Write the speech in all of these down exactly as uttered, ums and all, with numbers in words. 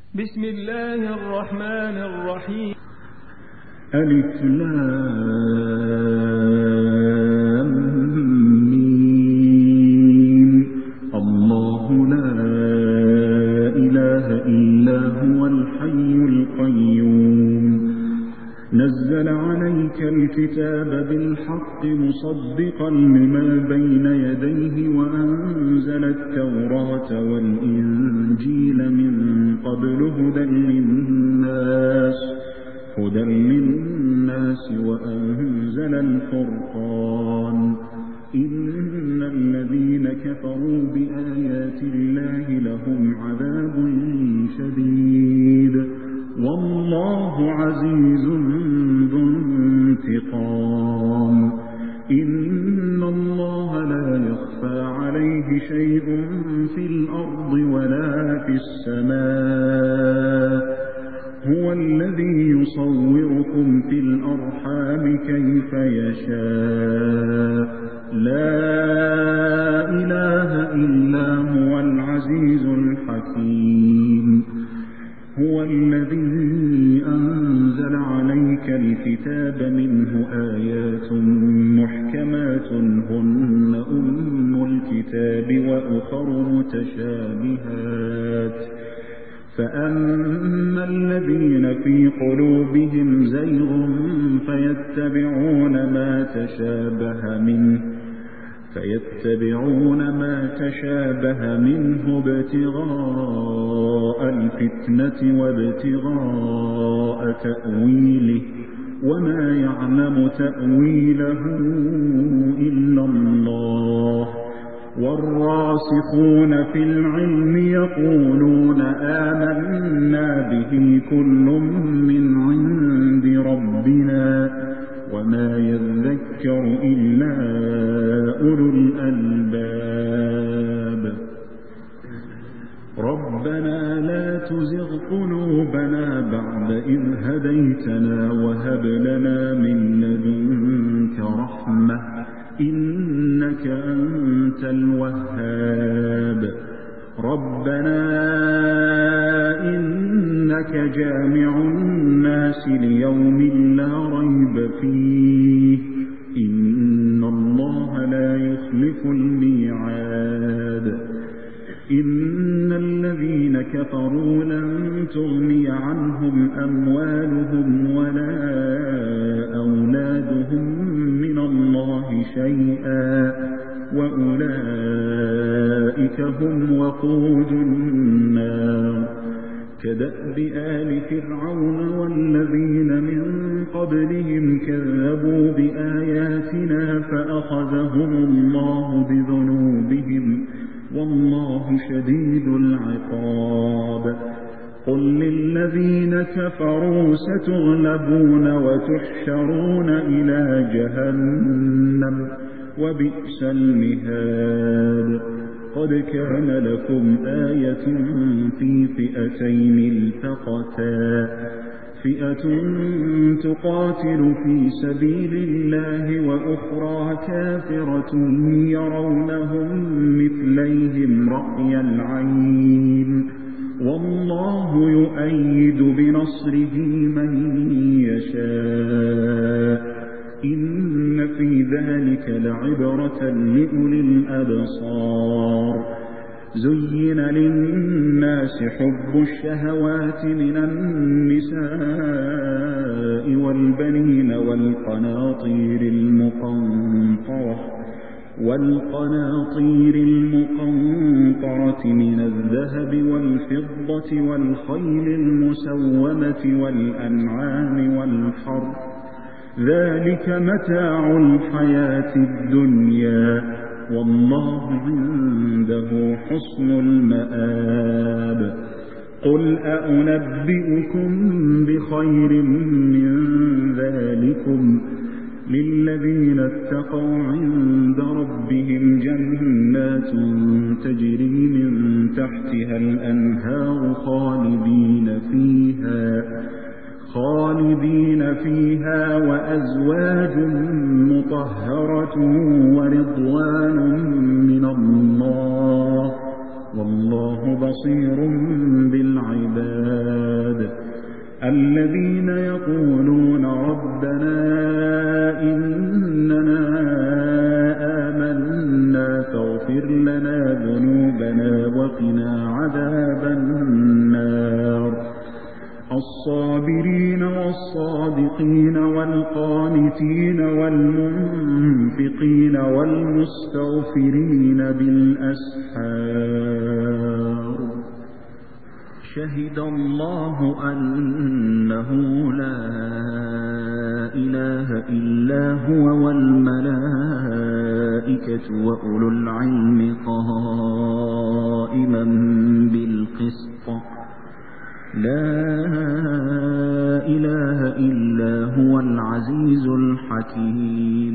بسم الله الرحمن الرحيم. ألف لام ميم. الله لا إله إلا هو الحي القيوم نزل عليك الكتاب بالحق مصدقا لما بين يديه وأنزل التوراة والإنجيل من قبل هدى للناس هدى للناس وأنزل الفرقان إن الذين كفروا بآيات الله لهم عذاب شديد والله عزيز ذو انتقام إن الله لا يخفى عليه شيء في الأرض ولا في السماء هو الذي يصوركم في الأرحام كيف يشاء لا إله إلا هو العزيز الحكيم هو الذي أنزل عليك الكتاب منه آيات محكمات هن أم الكتاب وأخر متشابهات فأما الذين في قلوبهم زيغ فيتبعون ما تشابه منه فيتبعون ما تشابه منه ابتغاء الفتنة وابتغاء تأويله وما يعلم تأويله إلا الله والراسخون في العلم يقولون آمنا به كل من عند ربنا وما يذكر إلا أولو الألباب ربنا لا تزغ قلوبنا بعد إذ هديتنا وهب لنا من لدنك رحمة إنك أنت الوهاب ربنا إنك جامع الناس ليوم لا ريب فيه إن الله لا يخلف الميعاد إن الذين كفروا لن تغني عنهم أموالهم ولا أولادهم من الله شيئا وأولئك هم وقود النار كدأب آل فرعون والذين من قبلهم كذبوا بآياتنا فأخذهم الله بذنوبهم والله شديد العقاب قل للذين كفروا ستغلبون وتحشرون إلى جهنم وبئس المهاد قد كان لكم آية في فئتين التقتا فئة تقاتل في سبيل الله وأخرى كافرة يرونهم مثليهم رأي العين والله يؤيد بنصره من يشاء إن في ذلك لعبرة لأولي الأبصار زين للناس حب الشهوات من النساء والبنين والقناطير المقنطرة والقناطير المقنطرة من الذهب والفضة والخيل المسومة والأنعام والحرث ذلك متاع الحياة الدنيا والله عنده حسن المآب قل أأنبئكم بخير من ذلكم للذين اتقوا عند ربهم جنات تجري من تحتها الأنهار خالدين فيها خالدين فيها وأزواج مطهرة ورضوان من الله والله بصير بالعباد الذين يقولون ربنا إننا آمنا فاغفر لنا ذنوبنا وقنا عذاب النار الصابرين والصادقين والقانتين والمنفقين والمستغفرين بالأسحار شهد الله أنه لا إله إلا هو والملائكة وأولو العلم قائما بالقسط لا إله إلا هو العزيز الحكيم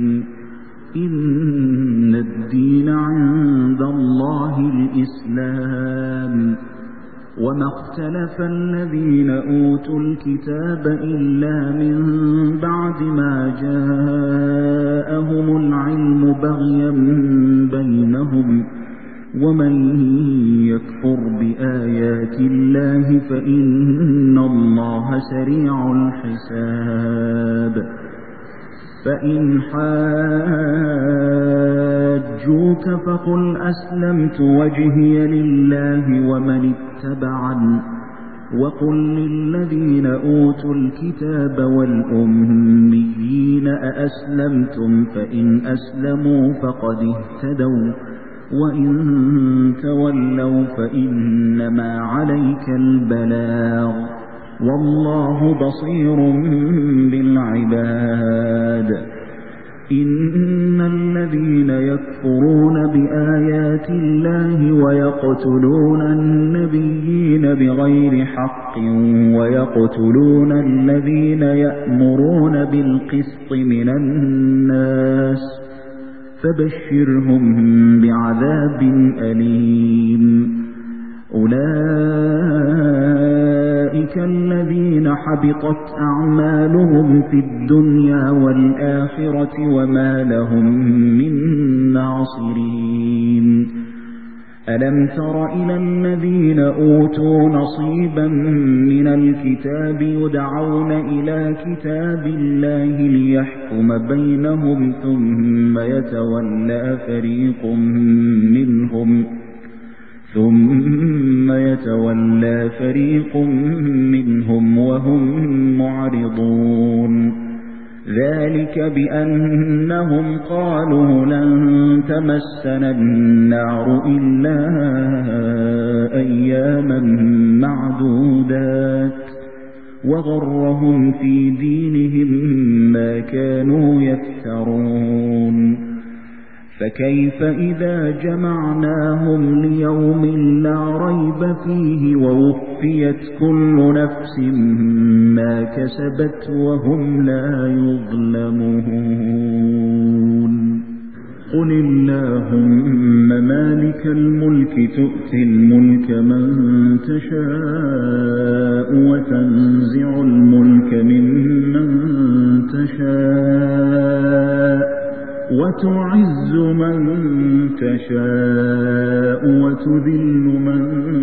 إن الدين عند الله الإسلام وما اختلف الذين أوتوا الكتاب إلا من بعد ما جاءهم العلم بغيا بينهم ومن يكفر بآيات الله فإن الله سريع الحساب فإن حاجوك فقل أسلمت وجهي لله ومن اتبعني وقل للذين أوتوا الكتاب والأميين أأسلمتم فإن أسلموا فقد اهتدوا وإن تولوا فإنما عليك البلاغ والله بصير بالعباد إن الذين يكفرون بآيات الله ويقتلون النبيين بغير حق ويقتلون الذين يأمرون بالقسط من الناس فبشرهم بعذاب أليم أولئك الذين حبطت أعمالهم في الدنيا والآخرة وما لهم من ناصرين ألم تر إلى الذين أوتوا نصيبا من الكتاب يدعون إلى كتاب الله ليحكم بينهم ثم يتولى فريق منهم ثم يتولى فريق منهم وهم معرضون ذلك بأنهم قالوا لن تمسنا النار إلا أياما معدودات وغرهم في دينهم ما كانوا يفترون فكيف إذا جمعناهم ليوم لا ريب فيه ووفيت كل نفس ما كسبت وهم لا يظلمون قل اللهم مالك الملك تؤتي الملك من تشاء وتنزع الملك ممن تشاء وتعز من تشاء وتذل من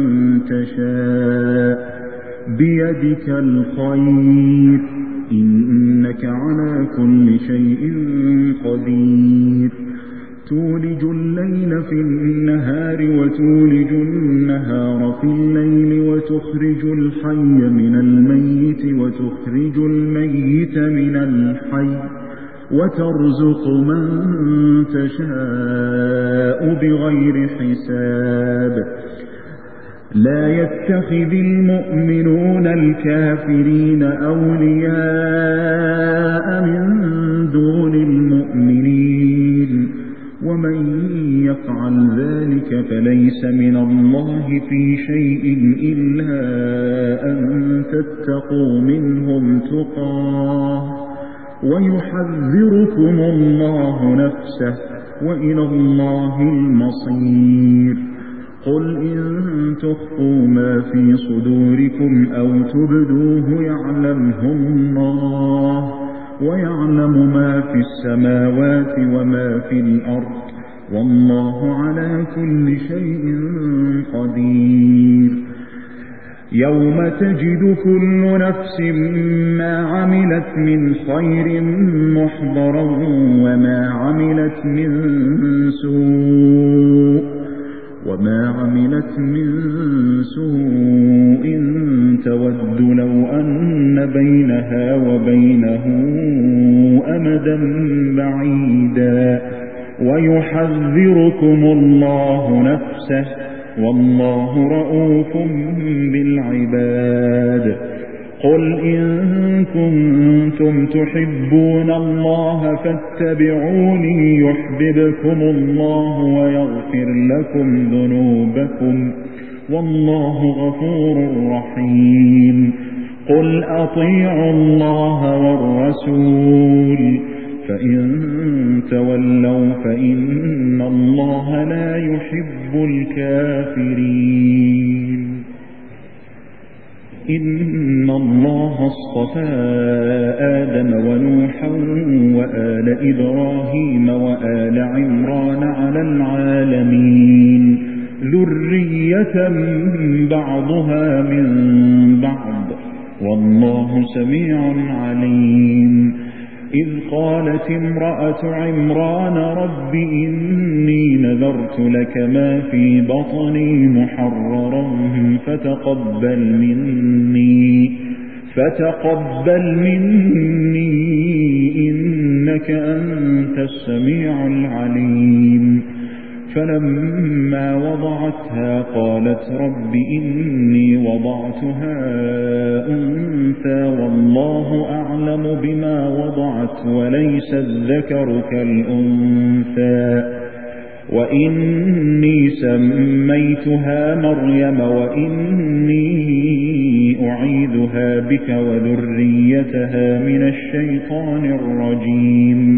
تشاء بيدك الخير إنك على كل شيء قدير تولج الليل في النهار وتولج النهار في الليل وتخرج الحي من الميت وتخرج الميت من الحي وترزق من تشاء بغير حساب لا يتخذ المؤمنون الكافرين أولياء من دون المؤمنين ومن يفعل ذلك فليس من الله في شيء إلا أن تتقوا منهم تقاه ويحذركم الله نفسه وإلى الله المصير قل إن تخفوا ما في صدوركم أو تبدوه يعلمه الله ويعلم ما في السماوات وما في الأرض والله على كل شيء قدير يوم تجد كل نفس ما عملت من خير محضرا وما عملت من سوء وما عملت من سوء تود لو أن بينها وبينه أمدا بعيدا ويحذركم الله نفسه والله رءوف بالعباد قل إن كنتم تحبون الله فاتبعوني يحببكم الله ويغفر لكم ذنوبكم والله غفور رحيم قل أطيعوا الله والرسول فإن تولوا فإن الله لا يحب الكافرين إن الله اصطفى آدم ونوحا وآل إبراهيم وآل عمران على العالمين ذرية بعضها من بعض والله سميع عليم إذ قالت امرأة عمران رب إني نذرت لك ما في بطني محررا فتقبل مني فتقبل مني إنك أنت السميع العليم فلما وضعتها قالت رب إني وضعتها أنثى والله أعلم بما وضعت وليس الذكر كالأنثى وإني سميتها مريم وإني أعيذها بك وذريتها من الشيطان الرجيم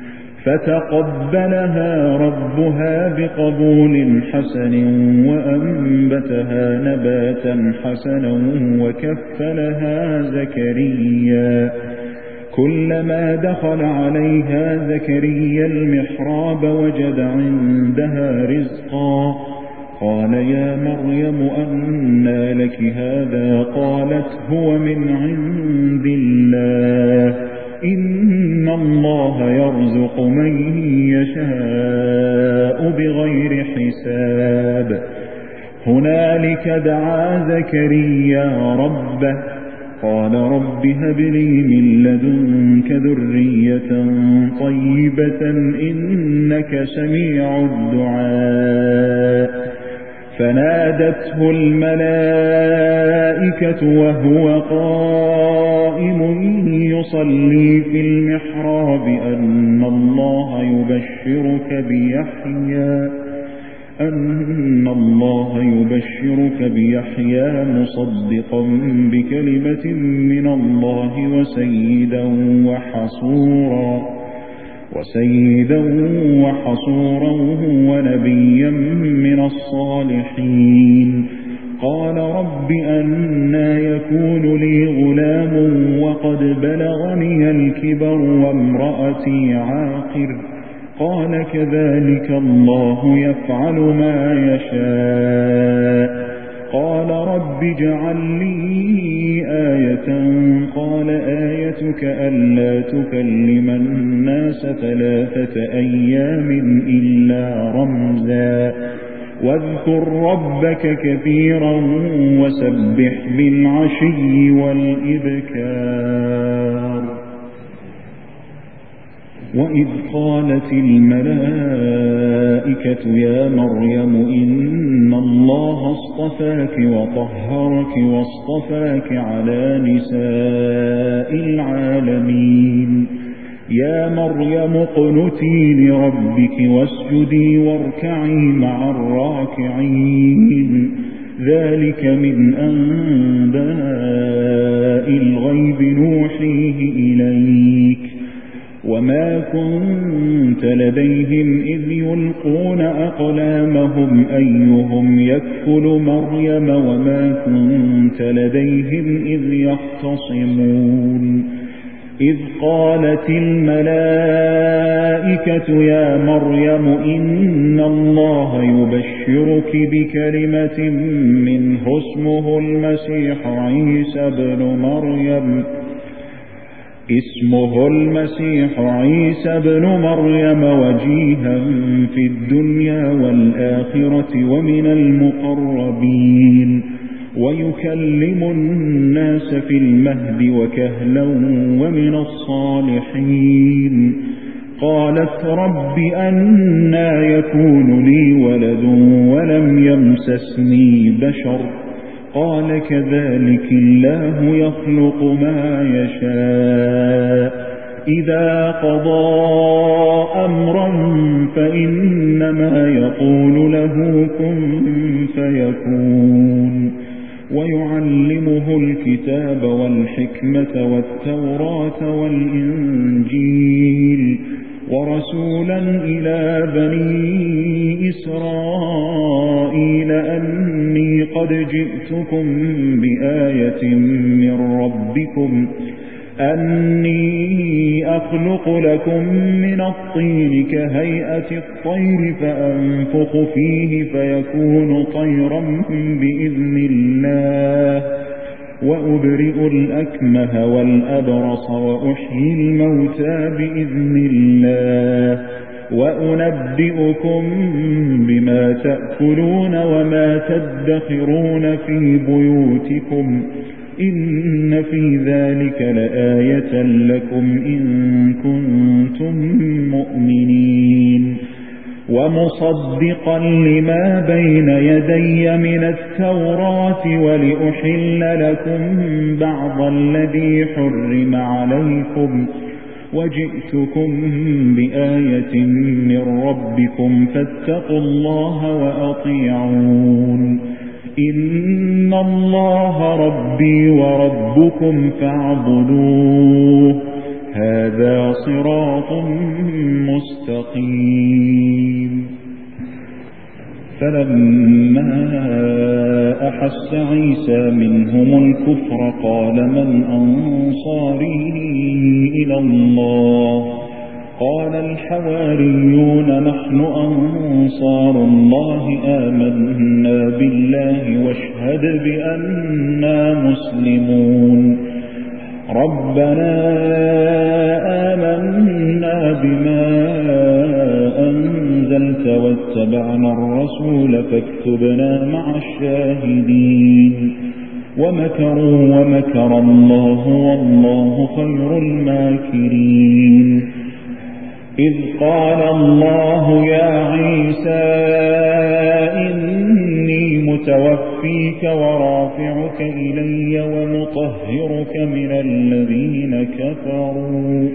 فتقبلها ربها بقبول حسن وأنبتها نباتا حسنا وكفلها زكريا كلما دخل عليها زكريا المحراب وجد عندها رزقا قال يا مريم أنى لك هذا قالت هو من عند الله إن الله يرزق من يشاء بغير حساب هنالك دعا زكريا ربه قال رب هب لي من لدنك ذرية طيبة إنك سميع الدعاء فنادته الملائكة وهو قائم يصلي في المحراب أن الله يبشرك بيحيى أن الله يبشرك بيحيى مصدقا بكلمة من الله وسيدا وحصورا وسيدا وحصورا ونبيا من الصالحين قال رب أنى يكون لي غلام وقد بلغني الكبر وامرأتي عاقر قال كذلك الله يفعل ما يشاء قال رب اجعل لي آية قال آيتك ألا تكلم الناس ثلاثة أيام إلا رمزا واذكر ربك كثيرا وسبح بالعشي والإبكار وإذ قالت الملائكة يا مريم إن الله اصطفاك وطهرك واصطفاك على نساء العالمين يا مريم اقنتي لربك واسجدي واركعي مع الراكعين ذلك من أنباء الغيب نوحيه إليك وما كنت لديهم إذ يلقون أقلامهم أيهم يكفل مريم وما كنت لديهم إذ يختصمون إذ قالت الملائكة يا مريم إن الله يبشرك بكلمة منه اسمه المسيح عيسى بن مريم اسمه المسيح عيسى بن مريم وجيها في الدنيا والآخرة ومن المقربين ويكلم الناس في المهد وكهلا ومن الصالحين. قالت رب أنى يكون لي ولد ولم يمسسني بشر قال كذلك الله يخلق ما يشاء إذا قضى أمرا فإنما يقول له كن فيكون. ويعلمه الكتاب والحكمة والتوراة والإنجيل ورسولا إلى بني إسرائيل أني قد جئتكم بآية من ربكم أني أخلق لكم من الطين كهيئة الطير فأنفخ فيه فيكون طيرا بإذن الله وأبرئ الأكمه والأبرص وأحيي الموتى بإذن الله وأنبئكم بما تأكلون وما تدخرون في بيوتكم إن في ذلك لآية لكم إن كنتم مؤمنين. ومصدقا لما بين يدي من التوراة ولأحل لكم بعض الذي حرم عليكم وجئتكم بآية من ربكم فاتقوا الله وأطيعون. إن الله ربي وربكم فاعبدوه هذا صراط مستقيم. فلما أحس عيسى منهم الكفر قال من أنصاري إلى الله قال الحواريون نحن أنصار الله آمنا بالله واشهد بأننا مسلمون. ربنا آمنا بما أنزلت واتبعنا الرسول فاكتبنا مع الشاهدين. ومكروا ومكر الله والله خير الماكرين. إذ قال الله يا عيسى إني متوفيك ورافعك إلي ومطهرك من الذين كفروا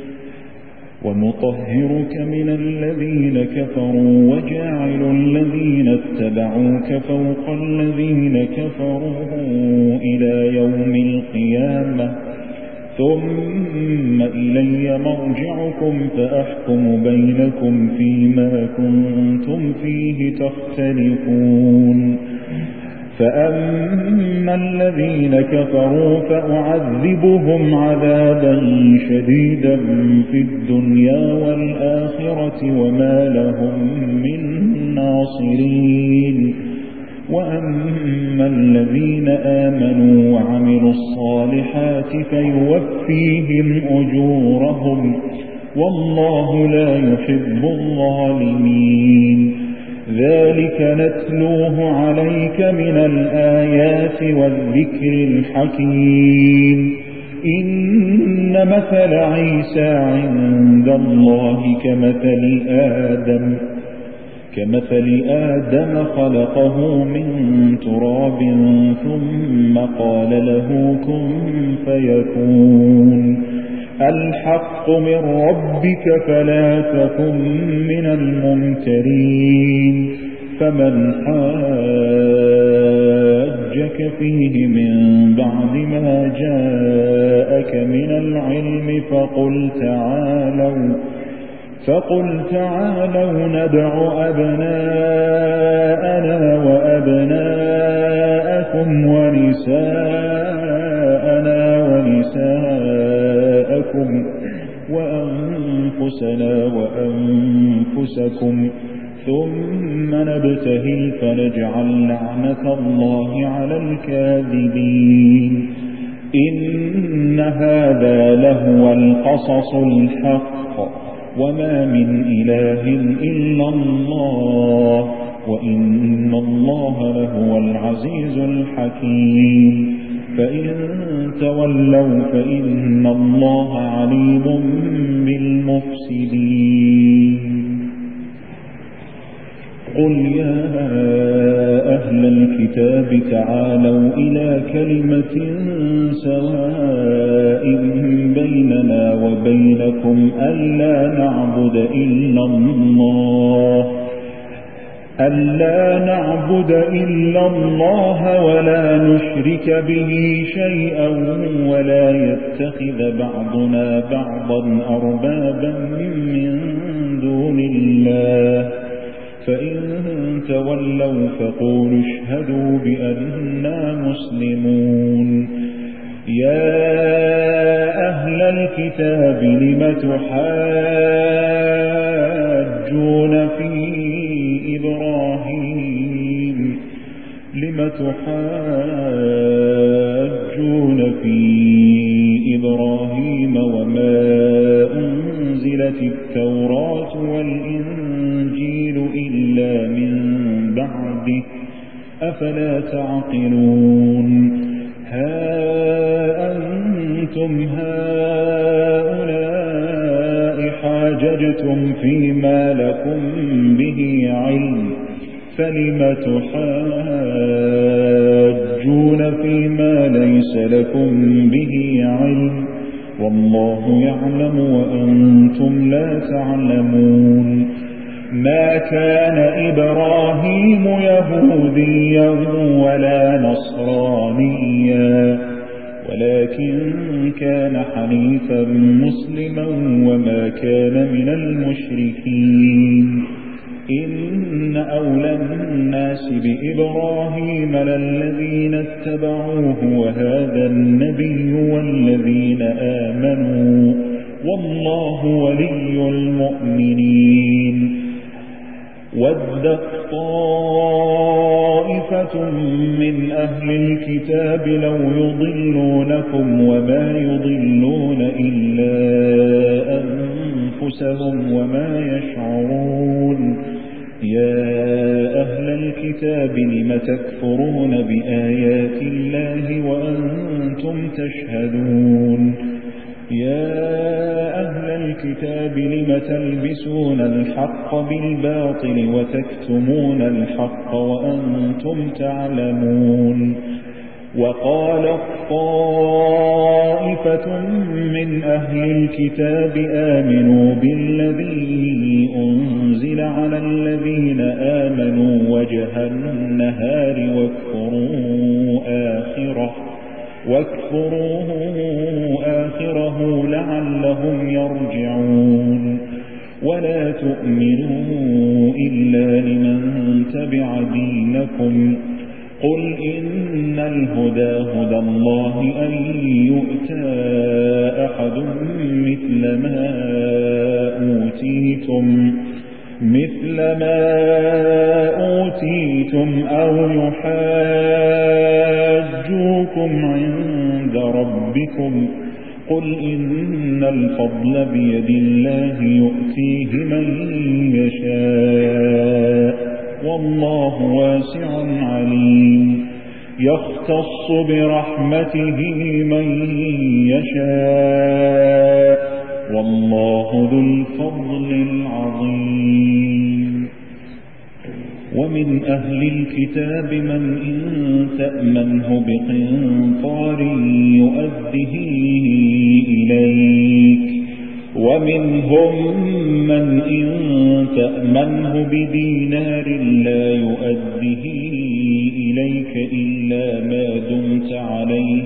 ومطهرك من الذين كفروا وجاعل الذين اتبعوك فوق الذين كفروا إلى يوم القيامة ثم إلي مرجعكم فأحكم بينكم فيما كنتم فيه تختلفون. فأما الذين كفروا فأعذبهم عذابا شديدا في الدنيا والآخرة وما لهم من ناصرين. وأما الذين آمنوا وعملوا الصالحات فيوفيهم أجورهم والله لا يحب الظالمين. ذلك نتلوه عليك من الآيات والذكر الحكيم. إن مثل عيسى عند الله كمثل آدم كمثل آدم خلقه من تراب ثم قال له كن فيكون. الحق من ربك فلا تكن من الممترين. فمن حاجك فيه من بعد ما جاءك من العلم فقل تعالوا فقل تعالوا ندع أبناءنا وأبناءكم ونساءنا ونساءكم أنفسنا وأنفسكم ثم نبتهل فنجعل لعنة الله على الكاذبين إن هذا لهو القصص الحق وما من إله إلا الله وإن الله لهو العزيز الحكيم فإن تولوا فإن الله عليم بالمفسدين قل يا أهل الكتاب تعالوا إلى كلمة سواء بيننا وبينكم ألا نعبد إلا الله ألا نعبد إلا الله ولا نشرك به شيئا ولا يتخذ بعضنا بعضا أربابا من دون الله فإن تولوا فقولوا اشهدوا بأننا مسلمون يا أهل الكتاب لم تحاجون في إبراهيم لم تحاجون في إبراهيم وما أنزلت التوراة والإنجيل إلا من بعده أفلا تعقلون ها أنتم هؤلاء حاججتم فيما لكم به علم فلم تحاجون فيما ليس لكم به علم والله يعلم وأنتم لا تعلمون ما كان إبراهيم يهوديا ولا نصرانيا ولكن كان حنيفا مسلما وما كان من المشركين إن أولى الناس بإبراهيم للذين اتبعوه وهذا النبي والذين آمنوا والله ولي المؤمنين ودت طائفة من أهل الكتاب لو يضلونكم وما يضلون إلا أنفسهم وما يشعرون يا أهل الكتاب لم تكفرون بآيات الله وأنتم تشهدون يا أهل الكتاب لم تلبسون الحق بالباطل وتكتمون الحق وأنتم تعلمون وقالت طائفة من أهل الكتاب آمنوا بالذي أنزل على الذين آمنوا وجه النهار واكفروا آخره واكفروه آخره لعلهم يرجعون ولا تؤمنوا إلا لمن تبع دينكم قل إن الهدى هدى الله أن يؤتى أحد مثل ما أوتيتم مثل ما أوتيتم أو يحاجوكم عند ربكم قل إن الفضل بيد الله يؤتيه من يشاء والله واسع عليم يختص برحمته من يشاء والله ذو الفضل العظيم ومن أهل الكتاب من إن تأمنه بقنطار يؤده إليك ومنهم من إن تأمنه بدينار لا يؤده إليك إلا ما دمت عليه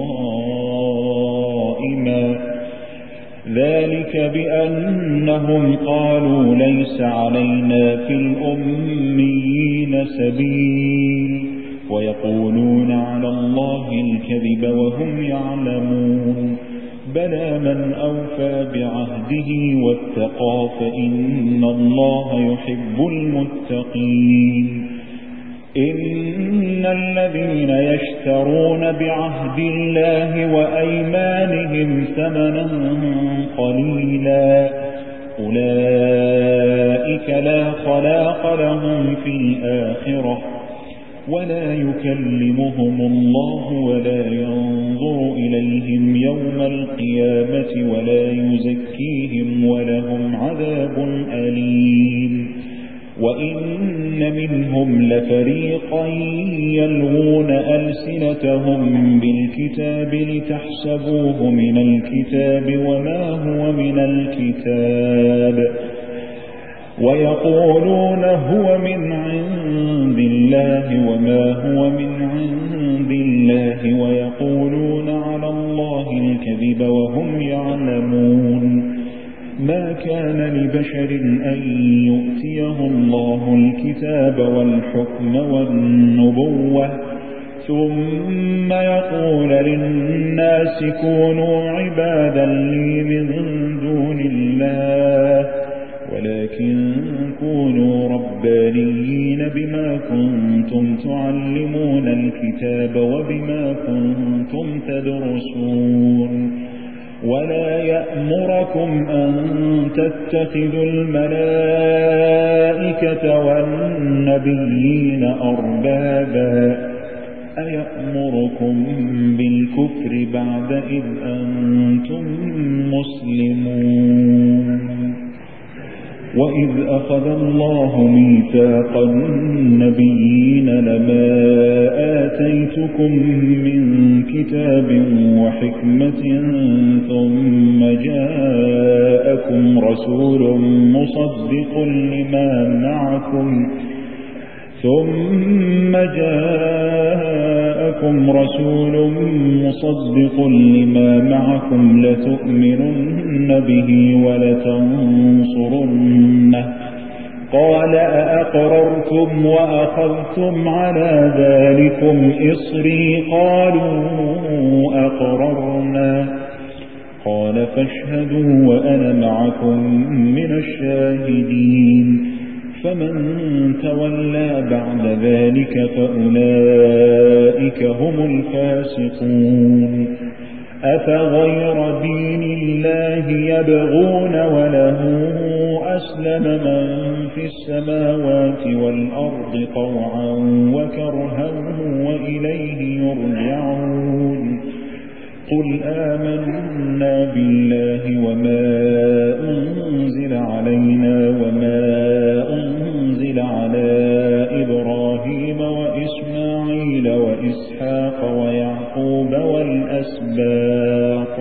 قائما ذلك بأنهم قالوا ليس علينا في الأميين سبيل ويقولون على الله الكذب وهم يعلمون بلى من أوفى بعهده واتقى فإن الله يحب المتقين. إن الذين يشترون بعهد الله وأيمانهم ثمنا قليلا أولئك لا خلاق لهم في الآخرة ولا يكلمهم الله ولا ينظر إليهم يوم القيامة ولا يزكيهم ولهم عذاب أليم. وإن منهم لفريقا يلوون ألسنتهم بالكتاب لتحسبوه من الكتاب وما هو من الكتاب ويقولون هو من عند الله وما هو من عند الله ويقولون على الله الكذب وهم يعلمون. ما كان لبشر أن يؤتيه الله الكتاب والحكم والنبوة ثم يقول للناس كونوا عبادا لي من دون الله ولكن كونوا ربانيين بما كنتم تعلمون الكتاب وبما كنتم تدرسون. ولا يأمركم أن تتخذوا الملائكة والنبيين أربابا أيأمركم بالكفر بعد إذ أنتم مسلمون. وإذ أخذ الله ميثاق النبيين لما آتيتكم من كتاب وحكمة ثم جاءكم رسول مصدق لما معكم ثم جاءكم رسول مصدق لما معكم لتؤمنن به ولتنصرنه قال أأقررتم وأخذتم على ذلكم إصري قالوا أقررنا قال فاشهدوا وأنا معكم من الشاهدين. فمن تولى بعد ذلك فأولئك هم الفاسقون. أفغير دين الله يبغون وله أسلم من في السماوات والأرض طوعا وكرها وإليه يرجعون. قل آمنا بالله وما أنزل علينا وما أنزل على إبراهيم وإسماعيل وإسحاق ويعقوب والأسباط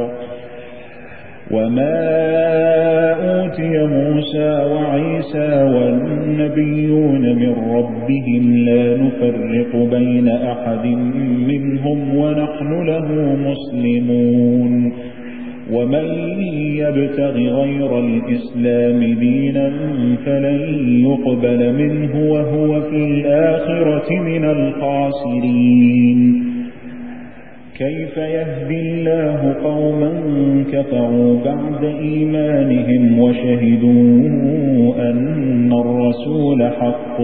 وما أوتي موسى وعيسى والنبيون من ربهم لا نفرق بين أحد منهم ونحن له مسلمون. ومن يبتغ غير الإسلام دينا فلن يقبل منه وهو في الآخرة من الخاسرين. كيف يهدي الله قوما كفروا بعد إيمانهم وشهدوا أن الرسول حق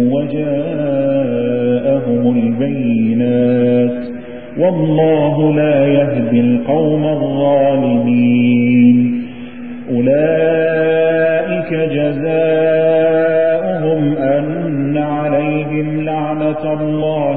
وجاءهم البينات والله لا يهدي القوم الظالمين. أولئك جزاؤهم أن عليهم لعنة الله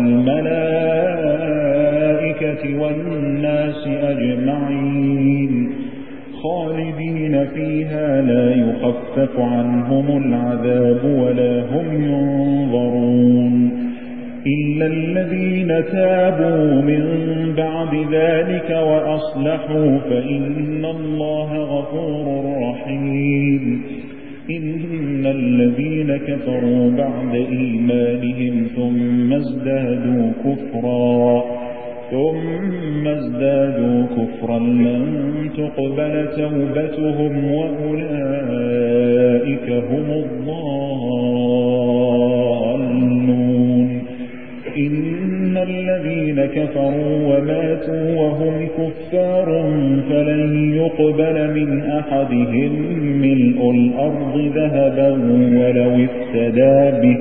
والملائكة والناس أجمعين خالدين فيها لا يخفف عنهم العذاب ولا هم ينظرون إلا الذين تابوا من بعد ذلك وأصلحوا فإن الله غفور رحيم. إن الذين كفروا بعد إيمانهم ثم ازدادوا كفرا ثم ازدادوا كفرا لن تقبل توبتهم وأولئك هم الضالون. إن الذين الذين كفروا وماتوا وهم كفار فلن يقبل من أحدهم ملء الأرض ذهبا ولو افتدى به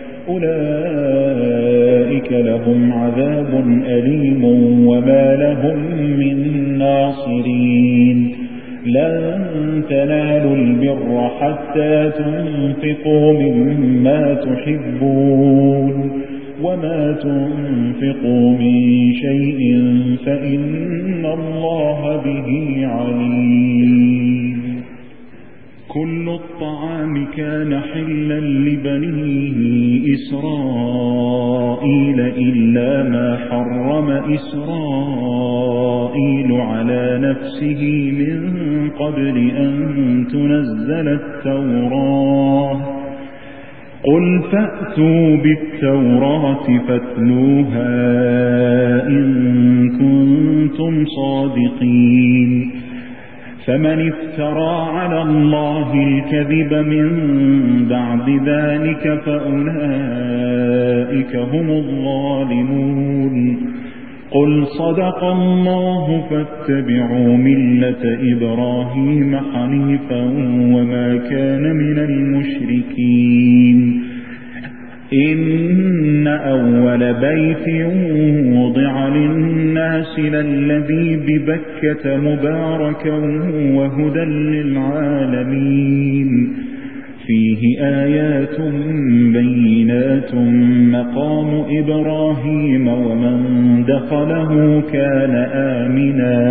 أولئك لهم عذاب أليم وما لهم من ناصرين لن تنالوا البر حتى تنفقوا مما تحبون وما تنفقوا من شيء فإن الله به عليم. كل الطعام كان حلا لبني إسرائيل إلا ما حرم إسرائيل على نفسه من قبل أن تنزل التوراة قل فأتوا بالتوراة فاتلوها إن كنتم صادقين. فمن افترى على الله الكذب من بعد ذلك فأولئك هم الظالمون. قل صدق الله فاتبعوا ملة إبراهيم حنيفا وما كان من المشركين. إن أول بيت وضع للناس للذي ببكة مباركا وهدى للعالمين فيه آيات بينات مقام إبراهيم ومن دخله كان آمنا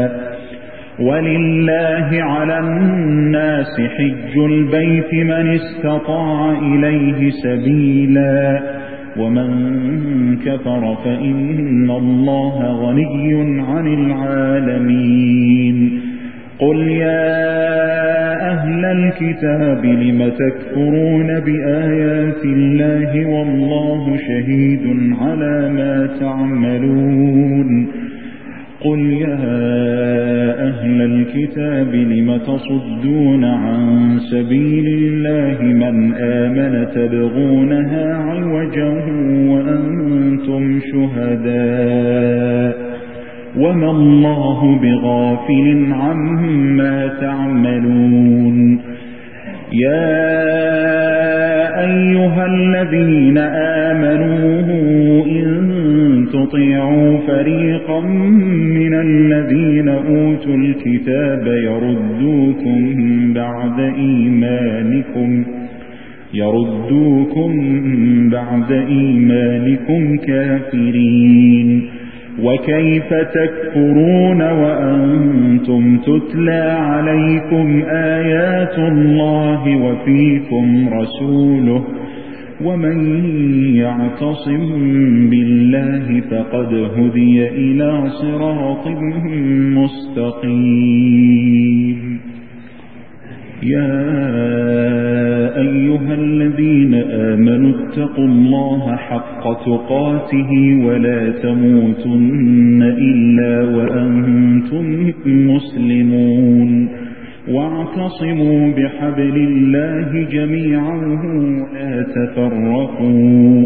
ولله على الناس حج البيت من استطاع إليه سبيلا ومن كفر فإن الله غني عن العالمين. قل يا أهل الكتاب لم تكفرون بآيات الله والله شهيد على ما تعملون. قل يا أهل الكتاب لم تصدون عن سبيل الله من آمن تبغونها عوجا وأنتم شهداء وما الله بغافل عما تعملون. يا أيها الذين آمنوا إن تطيعوا فريقا من الذين أوتوا الكتاب يردوكم بعد إيمانكم يردوكم بعد إيمانكم كافرين وكيف تكفرون وأنتم تتلى عليكم آيات الله وفيكم رسوله ومن يعتصم بالله فقد هدي إلى صراط مستقيم. يا أيها الذين آمنوا اتقوا الله حق تقاته ولا تموتن إلا وأنتم مسلمون واعتصموا بحبل الله جميعا ولا تفرقوا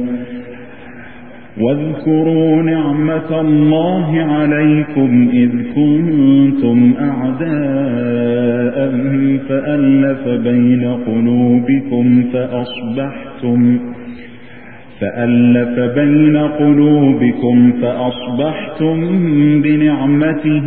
واذكروا نعمة الله عليكم إذ كنتم أعداء فألف بين قلوبكم فأصبحتم فألف بين قلوبكم فأصبحتم بنعمته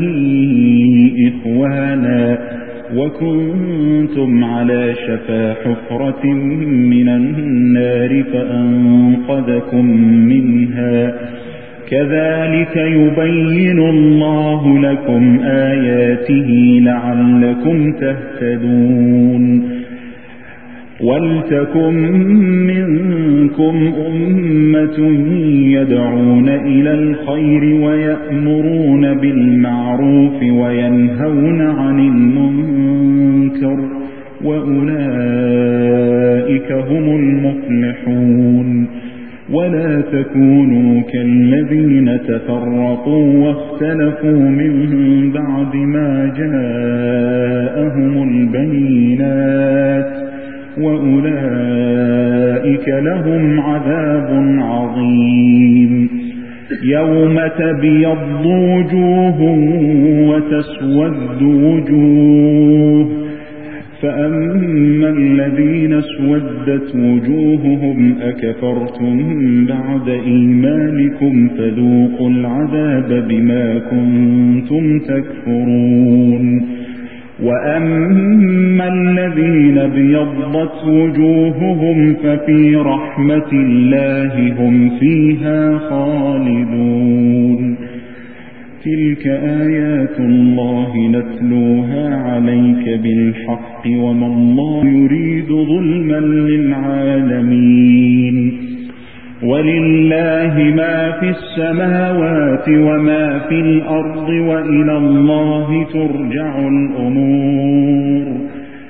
إخوانا وكنتم على شفا حفرة من النار فأنقذكم منها كذلك يبين الله لكم آياته لعلكم تهتدون. ولتكن منكم أمة يدعون إلى الخير ويأمرون بالمعروف وينهون عن المنكر وأولئك هم المفلحون. ولا تكونوا كالذين تفرقوا واختلفوا من بعد ما جاءهم البينات وأولئك لهم عذاب عظيم. يوم تبيض وجوه وتسود وجوه فأما الذين اسودت وجوههم أكفرتم بعد إيمانكم فذوقوا العذاب بما كنتم تكفرون وأما الذين ابيضت وجوههم ففي رحمة الله هم فيها خالدون تلك آيات الله نتلوها عليك بالحق وما الله يريد ظلما للعالمين ولله ما في السماوات وما في الأرض وإلى الله ترجع الأمور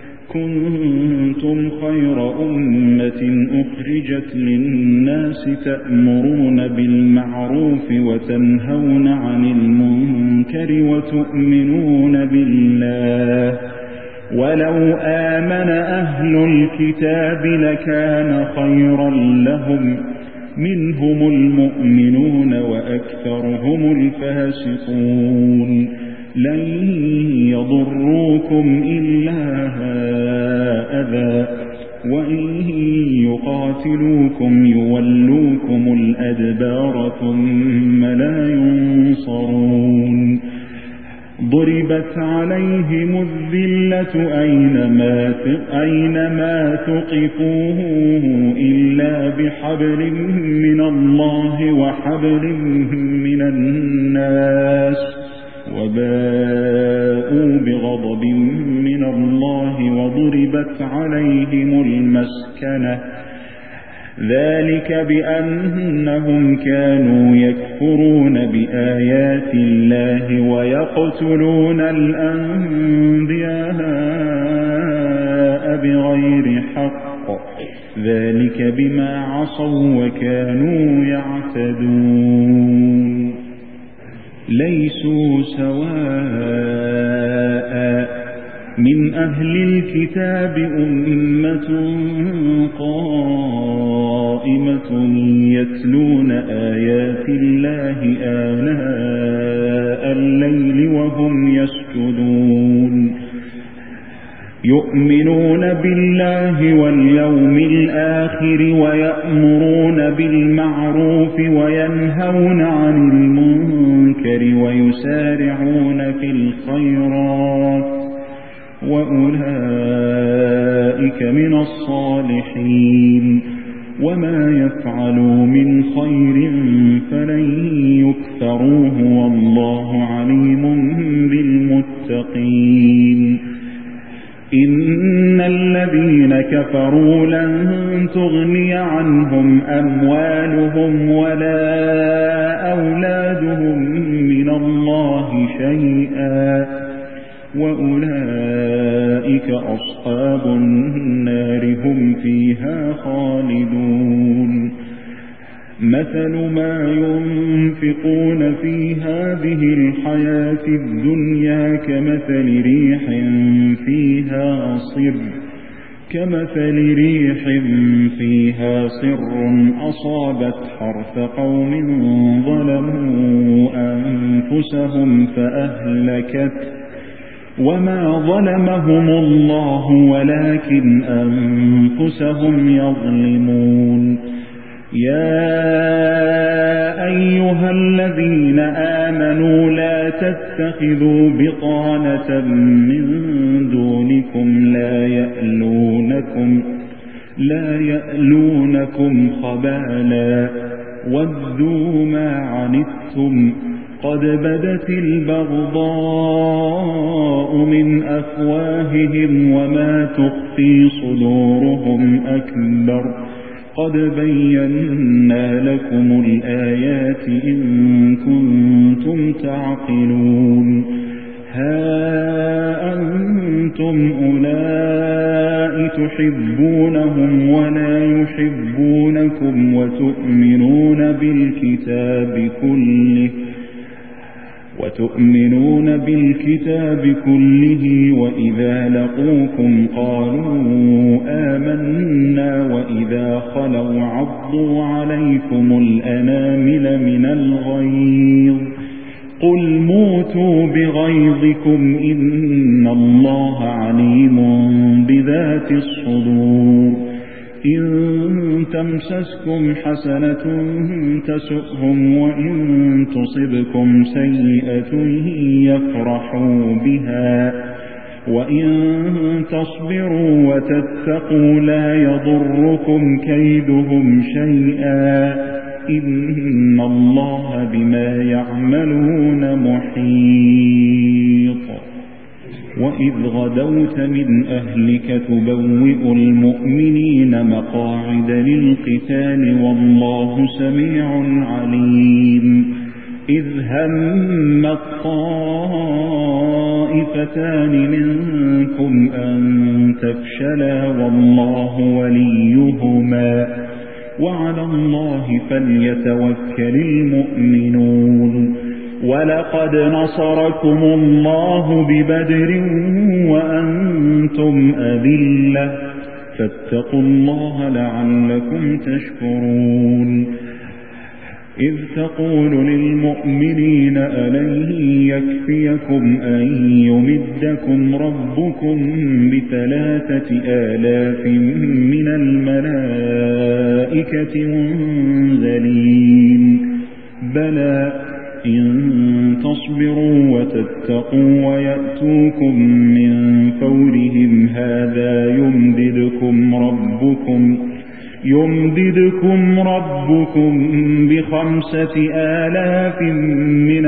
كنتم خير أمة أخرجت للناس تأمرون بالمعروف وتنهون عن المنكر وتؤمنون بالله ولو آمن أهل الكتاب لكان خيرا لهم منهم المؤمنون وأكثرهم الفاسقون لن يضروكم إلا أذى وإن يقاتلوكم يولوكم الأدبار ثم لا ينصرون ضربت عليهم الذلة أينما أينما ثقفوه إلا بحبل من الله وحبل من الناس وباءوا بغضب من الله وضربت عليهم المسكنة ذلك بأنهم كانوا يكفرون بآيات الله ويقتلون الأنبياء بغير حق ذلك بما عصوا وكانوا يعتدون ليسوا سواء من أهل الكتاب أمة قائمة يتلون آيات الله آناء الليل وهم يسجدون يؤمنون بالله واليوم الآخر ويأمرون بالمعروف وينهون عن المنكر ويسارعون في الخيرات وأولئك من الصالحين وما يفعلوا من خير فلن يكفروه والله عليم بالمتقين إن الذين كفروا لن تغني عنهم أموالهم ولا أولادهم من الله شيئا وأولئك أصحاب النار هم فيها خالدون مثل ما ينفقون في هذه الحياة الدنيا كمثل ريح فيها صر كمثل ريح فيها صر أصابت حرث قوم ظلموا أنفسهم فأهلكت وما ظلمهم الله ولكن أنفسهم يظلمون يا أيها الذين آمنوا لا تتخذوا بطانة من دونكم لا يألونكم لا يألونكم خبالا ودوا ما عنتم قد بدت البغضاء من أفواههم وما تخفي صدورهم أكبر قد بينا لكم الآيات إن كنتم تعقلون ها أنتم أولئك تحبونهم ولا يحبونكم وتؤمنون بالكتاب كله وتؤمنون بالكتاب كله وإذا لقوكم قالوا آمنا وإذا خلوا عضوا عليكم الأنامل من الغيظ قل موتوا بغيظكم إن الله عليم بذات الصدور إن تمسسكم حسنة تسؤهم وإن تصبكم سيئة يفرحوا بها وإن تصبروا وتتقوا لا يضركم كيدهم شيئا إن الله بما يعملون محيط وإذ غدوت من أهلك تبوئ المؤمنين مقاعد للقتال والله سميع عليم إذ هم الطائفتان منكم أن تفشلا والله وليهما وعلى الله فليتوكل المؤمنون ولقد نصركم الله ببدر وأنتم أذلة فاتقوا الله لعلكم تشكرون إذ تقول للمؤمنين ألن يكفيكم أن يمدكم ربكم بثلاثة آلاف من الملائكة منزلين بلى إن تصبروا وتتقوا ويأتوكم من فورهم هذا يمددكم ربكم يمددكم ربكم بخمسة آلاف من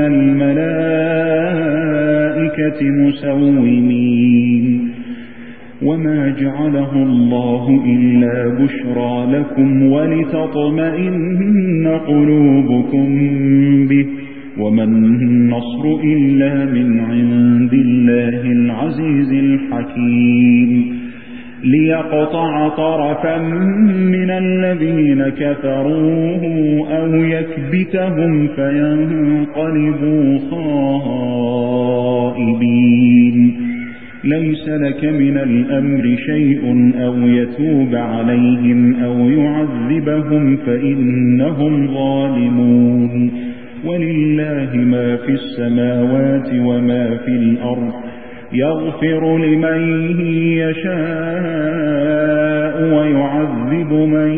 الملائكة مسومين وما جعله الله إلا بشرى لكم ولتطمئن قلوبكم به وما النصر إلا من عند الله العزيز الحكيم ليقطع طرفا من الذين كفروا أو يكبتهم فينقلبوا خائبين ليس لك من الأمر شيء أو يتوب عليهم أو يعذبهم فإنهم ظالمون ولله ما في السماوات وما في الأرض يغفر لمن يشاء ويعذب من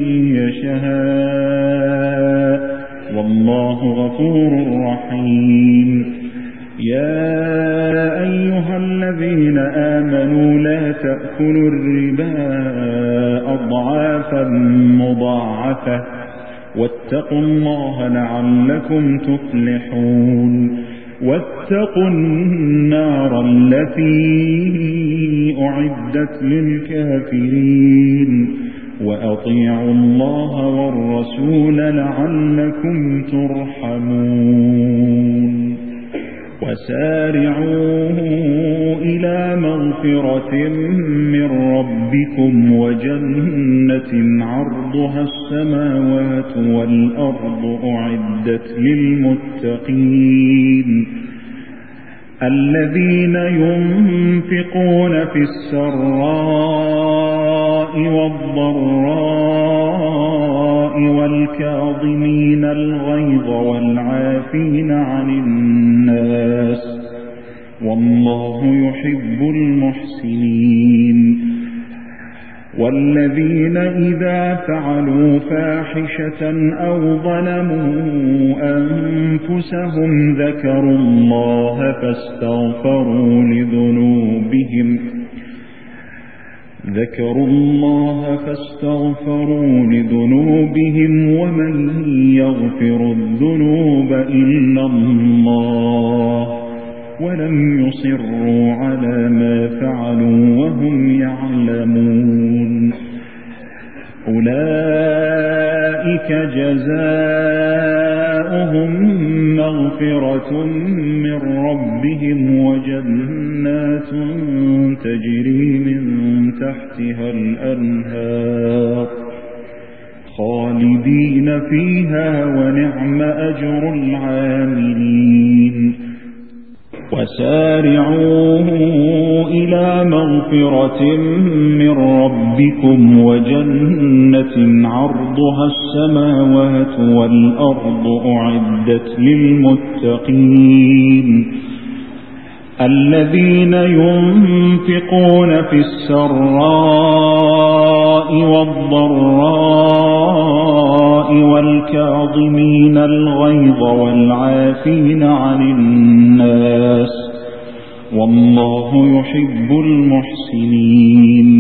يشاء والله غفور رحيم يا أيها الذين آمنوا لا تأكلوا الربا أضعافا مضاعفة واتقوا الله لعلكم تفلحون واتقوا النار التي أعدت للكافرين وأطيعوا الله والرسول لعلكم ترحمون وسارعوا إلى مغفرة من ربكم وجنة عرضها السماوات والأرض أعدت للمتقين الذين ينفقون في السراء والضراء والكاظمين الغيظ والعافين عن الناس والله يحب المحسنين والذين إذا فعلوا فاحشة أو ظلموا أنفسهم ذكروا الله فاستغفروا لذنوبهم ذكروا الله فاستغفروا لذنوبهم ومن يغفر الذنوب إلا الله ولم يصروا على ما فعلوا وهم يعلمون أولئك جزاؤهم مغفرة من ربهم وجنات تجري من تحتها الأنهار خالدين فيها ونعم أجر العاملين وسارعوا إلى مغفرة من ربكم وجنة عرضها السماوات والأرض أعدت للمتقين الذين ينفقون في السراء والضراء والكاظمين الغيظ والعافين عن الناس والله يحب المحسنين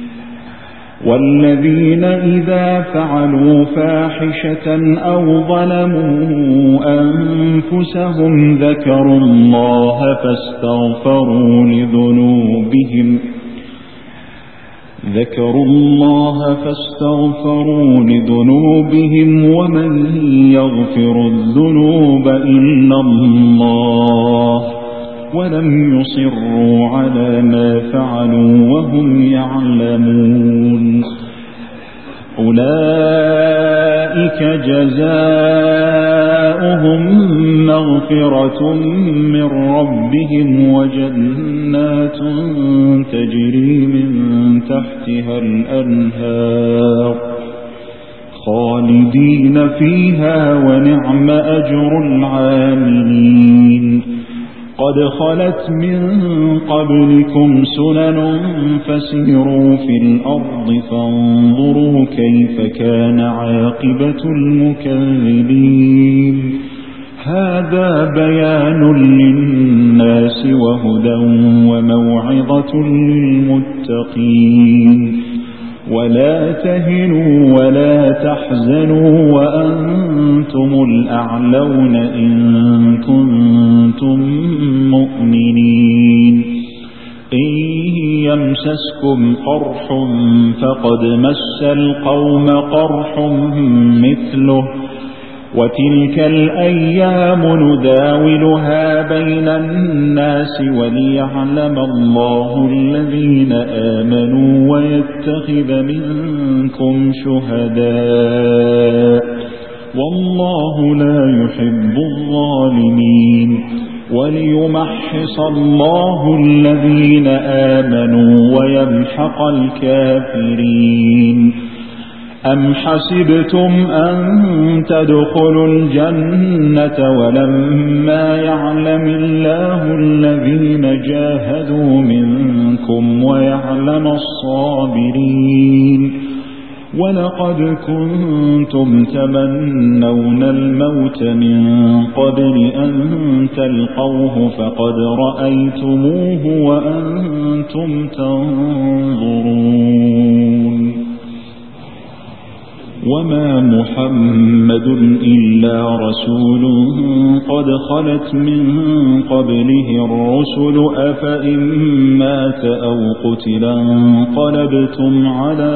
والذين إذا فعلوا فاحشة أو ظلموا أنفسهم ذكروا الله فاستغفروا لذنوبهم ذكروا الله فاستغفروا لذنوبهم ومن يغفر الذنوب إلا الله ولم يصروا على ما فعلوا وهم يعلمون أولئك جزاؤهم مغفرة من ربهم وجنات تجري من تحتها الأنهار خالدين فيها ونعم أجر العاملين قد خلت من قبلكم سنن فسيروا في الأرض فانظروا كيف كان عاقبة المكذبين هذا بيان للناس وهدى وموعظة للمتقين ولا تهنوا ولا تحزنوا وأنتم الأعلون إن كنتم مؤمنين إن يمسسكم قرح فقد مس القوم قرح مثله وتلك الأيام نداولها بين الناس وليعلم الله الذين آمنوا ويتخذ منكم شهداء والله لا يحب الظالمين وليمحص الله الذين آمنوا ويمحق الكافرين أم حسبتم أن تدخلوا الجنة ولما يعلم الله الذين جاهدوا منكم ويعلم الصابرين ولقد كنتم تمنون الموت من قبل أن تلقوه فقد رأيتموه وأنتم تنظرون وما محمد إلا رسول قد خلت من قبله الرسل أفإن مات أو قتلا انقلبتم على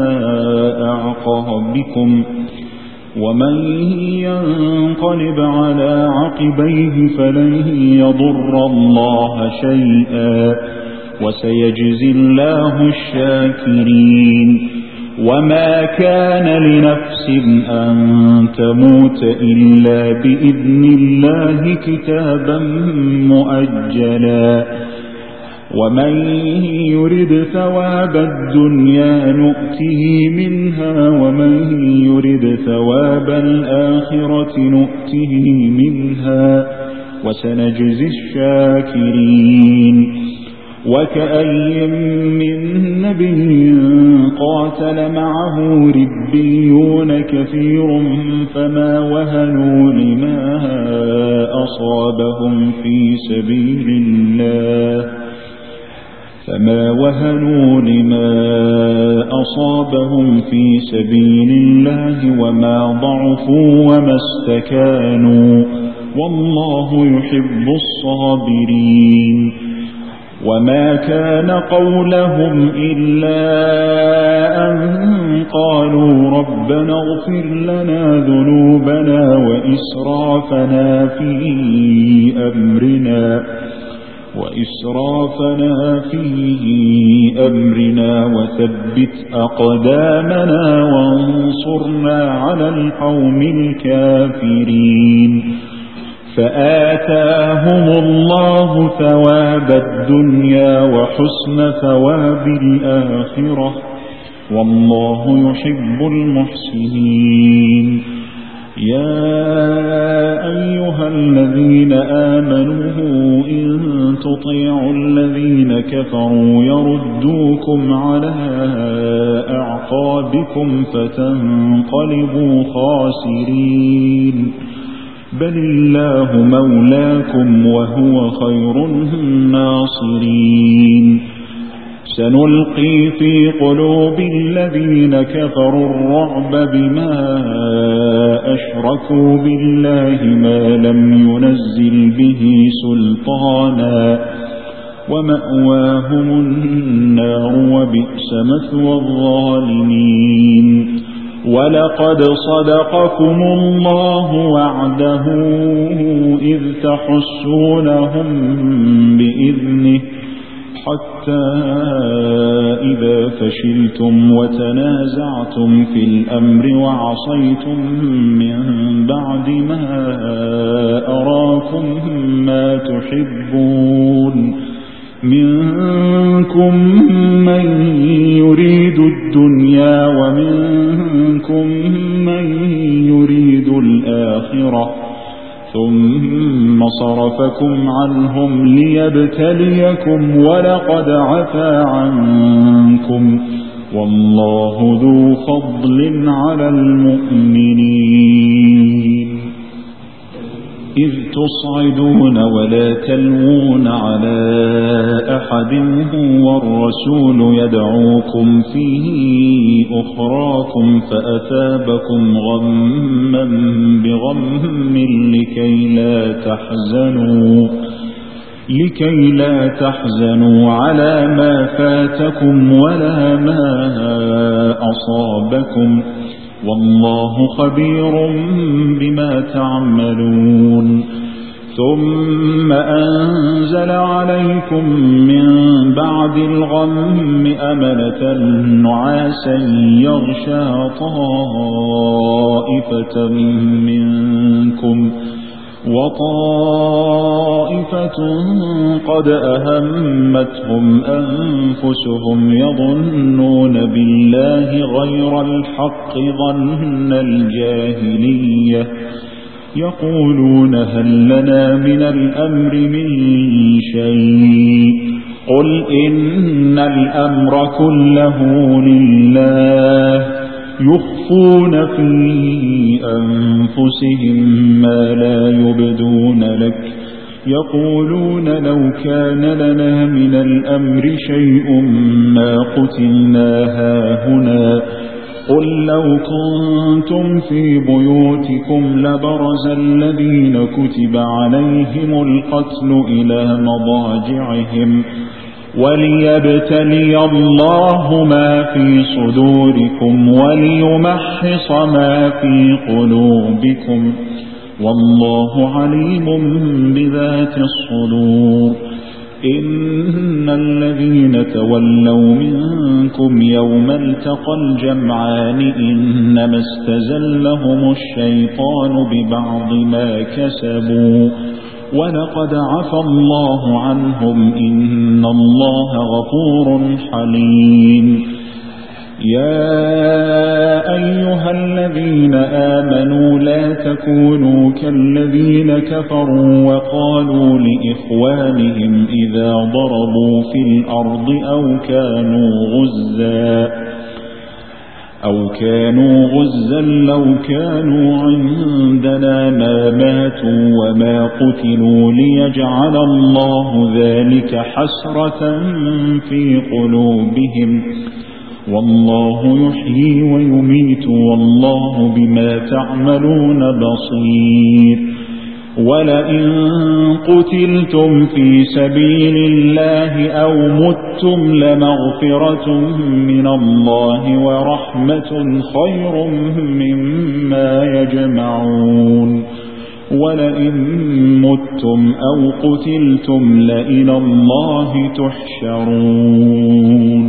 أعقابكم ومن ينقلب على عقبيه فلن يضر الله شيئا وسيجزي الله الشاكرين وما كان لنفس أن تموت إلا بإذن الله كتابا مؤجلا ومن يرد ثواب الدنيا نؤته منها ومن يرد ثواب الآخرة نؤته منها وسنجزي الشاكرين وكأي من نبي قاتل معه ربيون كثير فما وهنوا لما أصابهم في سبيل الله فما وهنوا لما أصابهم في سبيل الله وما ضعفوا وما استكانوا والله يحب الصابرين وما كان قولهم إلا أن قالوا ربنا اغفر لنا ذنوبنا وإسرافنا في أمرنا وإسرافنا في أمرنا وثبت أقدامنا وانصرنا على القوم الكافرين فآتاهم الله ثواب الدنيا وحسن ثواب الآخرة والله يحب المحسنين. يا أيها الذين آمنوا إن تطيعوا الذين كفروا يردوكم على أعقابكم فتنقلبوا خاسرين بل الله مولاكم وهو خير الناصرين. سنلقي في قلوب الذين كفروا الرعب بما أشركوا بالله ما لم ينزل به سلطانا ومأواهم النار وبئس مثوى الظالمين. ولقد صدقكم الله وعده إذ تحسونهم بإذنه حتى إذا فشلتم وتنازعتم في الأمر وعصيتم من بعد ما أراكم ما تحبون منكم من يريد الدنيا ومنكم من يريد الآخرة ثم صرفكم عنهم ليبتليكم ولقد عفا عنكم والله ذو فضل على المؤمنين. إذ تصعدون ولا تلوون على أحد والرسول يدعوكم في أخراكم فأثابكم غما بغم لكي لا تحزنوا لكي لا تحزنوا على ما فاتكم ولا ما أصابكم والله خبير بما تعملون. ثم أنزل عليكم من بعد الغم أمنة نعاسا يغشى طائفة منكم وطائفة قد أهمتهم أنفسهم يظنون بالله غير الحق ظن الجاهلية يقولون هل لنا من الأمر من شيء قل إن الأمر كله لله يخفون في أنفسهم ما لا يبدون لك يقولون لو كان لنا من الأمر شيء ما قتلنا هاهنا قل لو كنتم في بيوتكم لبرز الذين كتب عليهم القتل إلى مضاجعهم وليبتلي الله ما في صدوركم وليمحص ما في قلوبكم والله عليم بذات الصدور. إن الذين تولوا منكم يوم التقى الجمعان إنما استزلهم الشيطان ببعض ما كسبوا ولقد عفى الله عنهم إن الله غفور حليم. يا أيها الذين آمنوا لا تكونوا كالذين كفروا وقالوا لإخوانهم إذا ضربوا في الأرض أو كانوا غزا أو كانوا غزا لو كانوا عندنا ما ماتوا وما قتلوا ليجعل الله ذلك حسرة في قلوبهم والله يحيي ويميت والله بما تعملون بصير. ولئن قتلتم في سبيل الله أو متم لمغفرة من الله ورحمة خير مما يجمعون ولئن متم أو قتلتم لإلى الله تحشرون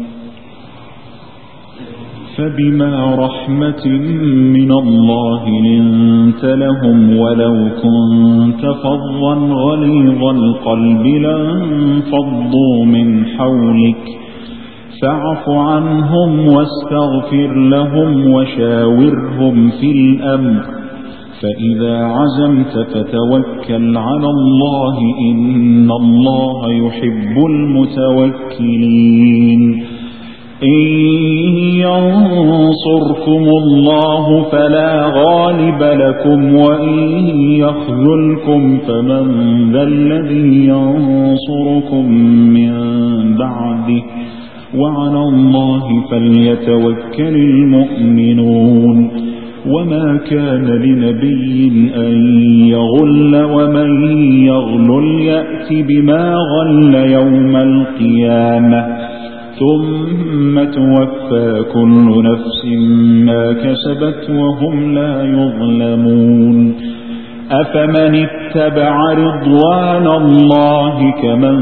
فبما رحمة من الله لنت لهم ولو كنت فظا غليظ القلب لانفضوا من حولك فاعف عنهم واستغفر لهم وشاورهم في الأمر فإذا عزمت فتوكل على الله إن الله يحب المتوكلين إن ينصركم الله فلا غالب لكم وإن يخذلكم فمن ذا الذي ينصركم من بعده وعلى الله فليتوكل المؤمنون وما كان لنبي أن يغل ومن يغلل يأت بما غل يوم القيامة ثم توفى كل نفس ما كسبت وهم لا يظلمون أفمن اتبع رضوان الله كمن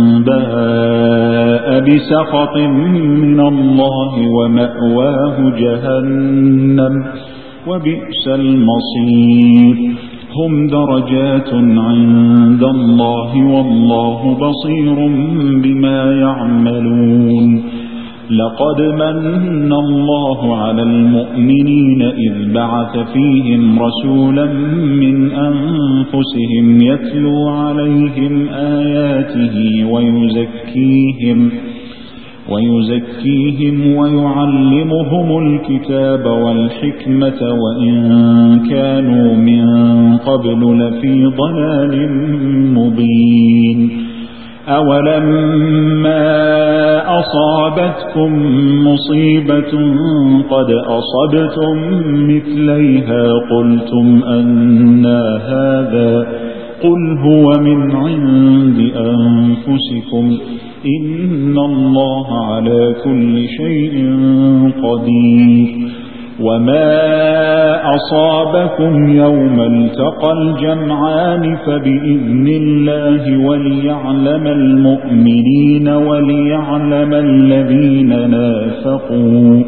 باء بسخط من الله ومأواه جهنم وبئس المصير هم درجات عند الله والله بصير بما يعملون لقد من الله على المؤمنين إذ بعث فيهم رسولا من أنفسهم يتلو عليهم آياته ويزكيهم ويزكيهم ويعلمهم الكتاب والحكمة وإن كانوا من قبل لفي ضلال مبين أولما أصابتكم مصيبة قد أصبتم مثليها قلتم أنى هذا قل هو من عند أنفسكم إن الله على كل شيء قدير وما أصابكم يوم التقى الجمعان فبإذن الله وليعلم المؤمنين وليعلم الذين نافقوا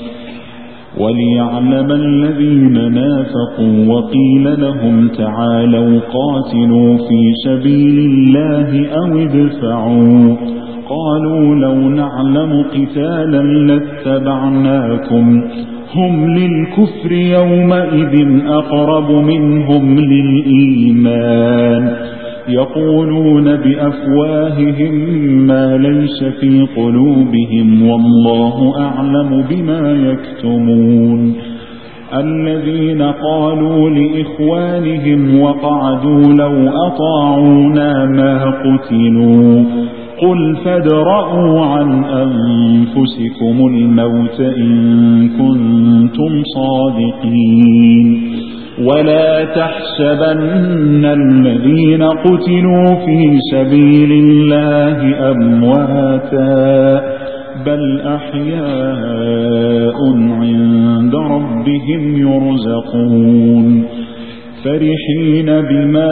وليعلم الذين نافقوا وقيل لهم تعالوا قاتلوا في سبيل الله أو ادفعوا قالوا لو نعلم قتالا لاتبعناكم هم للكفر يومئذ أقرب منهم للإيمان يقولون بأفواههم ما ليس في قلوبهم والله أعلم بما يكتمون الذين قالوا لإخوانهم وقعدوا لو أطاعونا ما قتلوا قل فادرءوا عن أنفسكم الموت إن كنتم صادقين ولا تحسبن الذين قتلوا في سبيل الله أمواتا بل أحياء عند ربهم يرزقون فرحين بما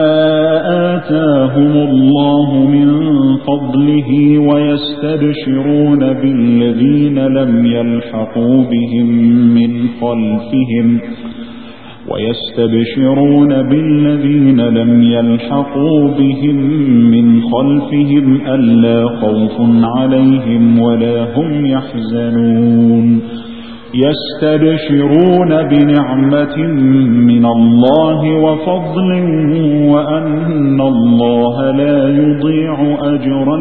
آتاهم الله من فضله ويستبشرون بالذين لم يلحقوا بهم من خلفهم ويستبشرون بالذين لم يلحقوا بهم من خلفهم ألا خوف عليهم ولا هم يحزنون يستبشرون بنعمة من الله وفضل وأن الله لا يضيع أجر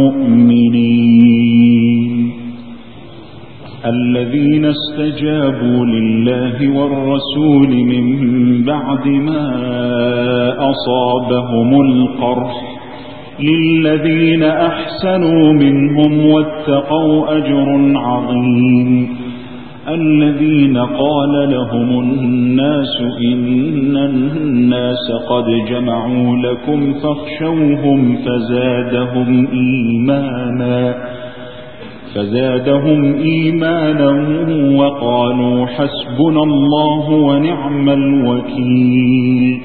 المؤمنين الذين استجابوا لله والرسول من بعد ما أصابهم القرح للذين أحسنوا منهم واتقوا أجر عظيم الذين قال لهم الناس إن الناس قد جمعوا لكم فاخشوهم فزادهم إيمانا فزادهم إيمانا وقالوا حسبنا الله ونعم الوكيل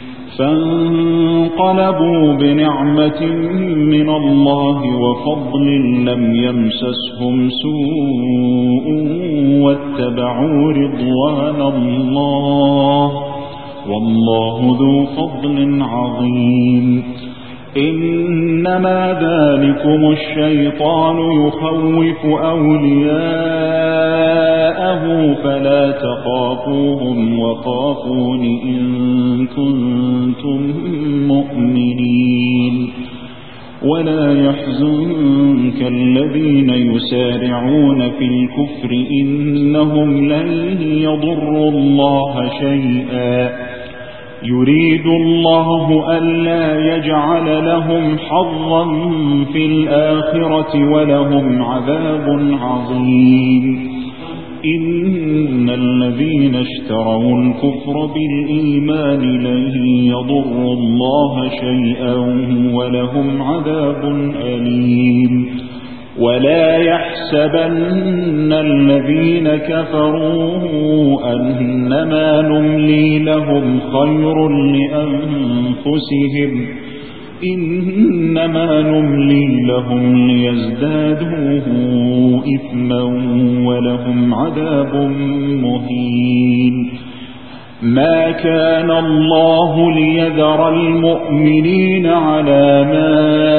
فانقلبوا بنعمة من الله وفضل لم يمسسهم سوء واتبعوا رضوان الله والله ذو فضل عظيم إنما ذلكم الشيطان يخوف أولياءه فلا تخافوهم وخافون إن كنتم مؤمنين ولا يحزنك الذين يسارعون في الكفر إنهم لن يضروا الله شيئا يريد الله ألا يجعل لهم حظا في الآخرة ولهم عذاب عظيم إن الذين اشتروا الكفر بالإيمان لن يضروا الله شيئا ولهم عذاب أليم ولا يحسبن الذين كفروا أنما نملي لهم خير لأنفسهم إنما نملي لهم ليزدادوا إثما ولهم عذاب مهين ما كان الله ليذر المؤمنين على ما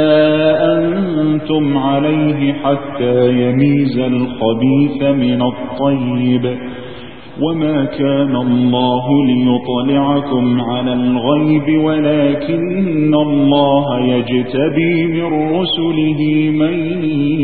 أنتم عليه حتى يميز الخبيث من الطيب وما كان الله ليطلعكم على الغيب ولكن الله يجتبي من رسله من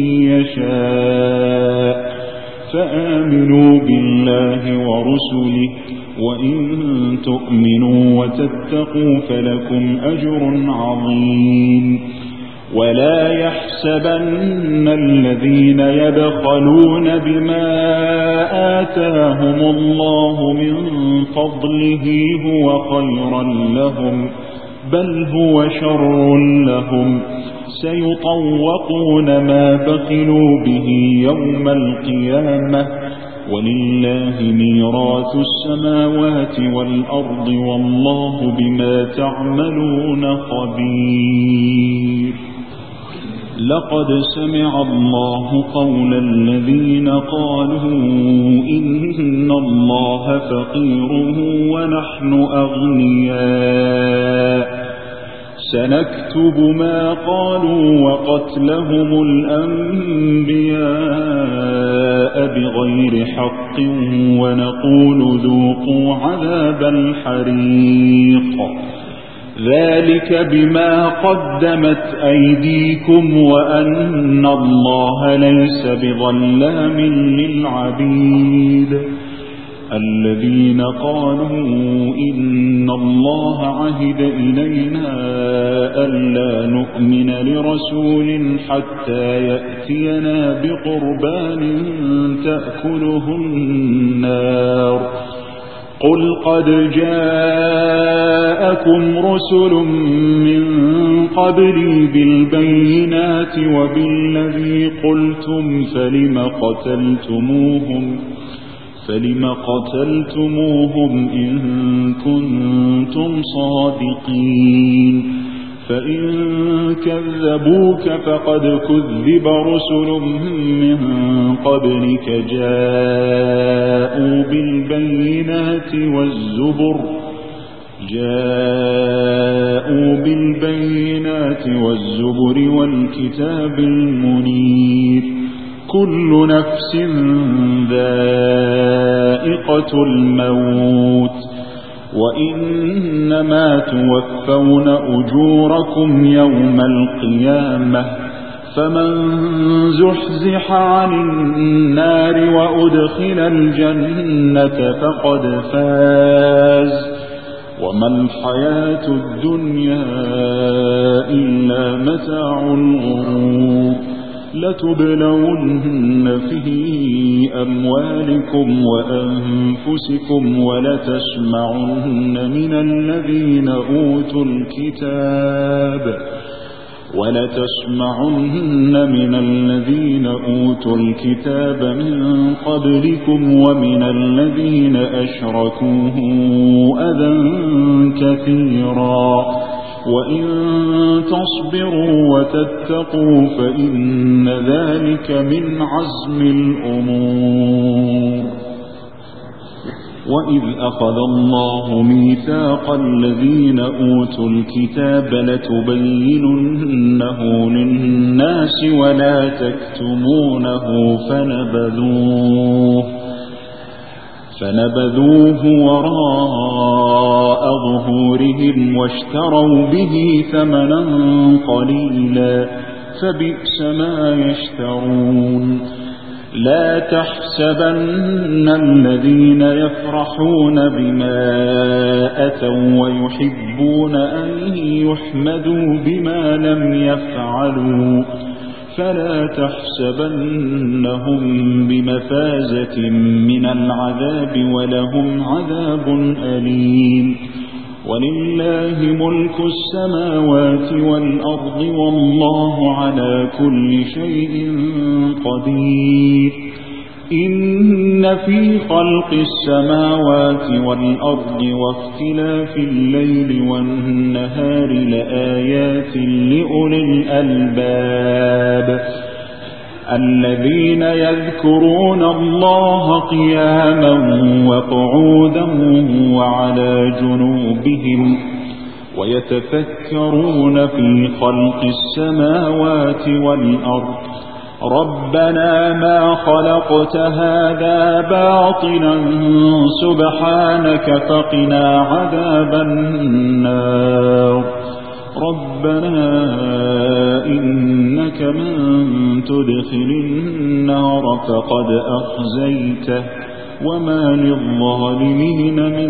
يشاء فآمنوا بالله ورسله وإن تؤمنوا وتتقوا فلكم أجر عظيم ولا يحسبن الذين يبخلون بما آتاهم الله من فضله هو خيرا لهم بل هو شر لهم سيطوقون ما بخلوا به يوم القيامة ولله ميراث السماوات والأرض والله بما تعملون خبير لقد سمع الله قول الذين قالوا إن الله فقير ونحن أغنياء سنكتب ما قالوا وقتلهم الأنبياء بغير حق ونقول ذوقوا عذاب الحريق ذلك بما قدمت أيديكم وأن الله ليس بظلام للعبيد الذين قالوا إن الله عهد إلينا ألا نؤمن لرسول حتى يأتينا بقربان تأكله النار قل قد جاءكم رسل من قبلي بالبينات وبالذي قلتم فلم قتلتموهم فلم قتلتموهم إن كنتم صادقين فإن كذبوك فقد كذب رسل من قبلك جاءوا بالبينات والزبر جاءوا بالبينات والزبر والكتاب المنير كل نفس ذائقة الموت وإنما توفون أجوركم يوم القيامة فمن زحزح عن النار وأدخل الجنة فقد فاز وما الحياة الدنيا إلا متاع الغرور لتبلون في أموالكم وأنفسكم ولتسمعن من الذين أوتوا الكتاب وَلَتَسْمَعُنَّ مِنَ الَّذِينَ أُوتُوا الْكِتَابَ مِنْ قَبْلِكُمْ وَمِنَ الَّذِينَ أَشْرَكُوا أَذًى كَثِيرًا وَإِن تَصْبِرُوا وَتَتَّقُوا فَإِنَّ ذَلِكَ مِنْ عَزْمِ الْأُمُورِ. وَإِذْ أَخَذَ اللَّهُ مِيثَاقَ الَّذِينَ أُوتُوا الْكِتَابَ لَتُبَيِّنُنَّهُ لِلنَّاسِ وَلَا تَكْتُمُونَهُ فَنَبَذُوهُ فَنَبَذُوهُ وَرَاءَ ظُهُورِهِمْ وَاشْتَرَوْا بِهِ ثَمَنًا قَلِيلًا فَبِئْسَ مَا يَشْتَرُونَ. لا تحسبن الذين يفرحون بما أتوا ويحبون أن يحمدوا بما لم يفعلوا فلا تحسبنهم بمفازة من العذاب ولهم عذاب أليم. ولله ملك السماوات والأرض والله على كل شيء قدير. إن في خلق السماوات والأرض واختلاف الليل والنهار لآيات لأولي الألباب الذين يذكرون الله قياما وقعودا وعلى جنوبهم ويتفكرون في خلق السماوات والأرض ربنا ما خلقت هذا باطلا سبحانك فقنا عذاب النار. ربنا إنك من تدخل النار فقد أخزيته وما للظالمين من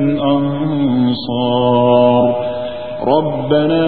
أنصار. ربنا